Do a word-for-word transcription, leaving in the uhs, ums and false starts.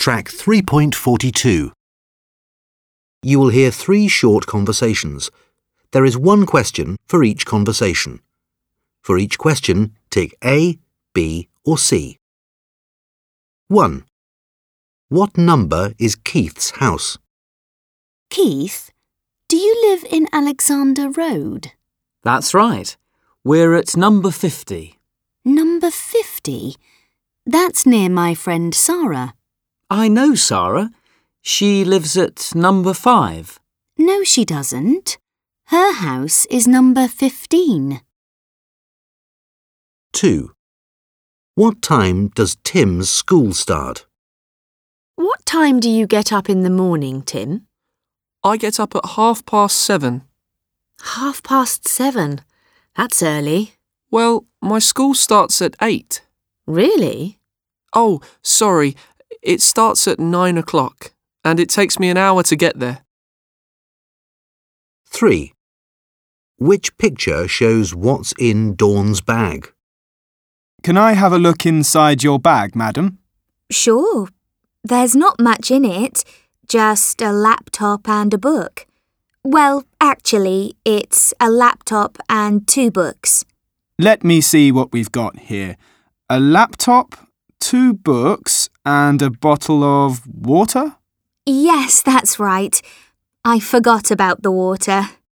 Track three point four two. You will hear three short conversations. There is one question for each conversation. For each question, tick A, B or C. one. What number is Keith's house? Keith, do you live in Alexander Road? That's right. We're at number fifty. Number fifty? That's near my friend Sarah. I know Sarah. She lives at number five. No, she doesn't. Her house is number fifteen. two. What time does Tim's school start? What time do you get up in the morning, Tim? I get up at half past seven. Half past seven? That's early. Well, my school starts at eight. Really? Oh, sorry. It starts at nine o'clock, and it takes me an hour to get there. three. Which picture shows what's in Dawn's bag? Can I have a look inside your bag, madam? Sure. There's not much in it, just a laptop and a book. Well, actually, it's a laptop and two books. Let me see what we've got here. A laptop, two books, and a bottle of water? Yes, that's right. I forgot about the water.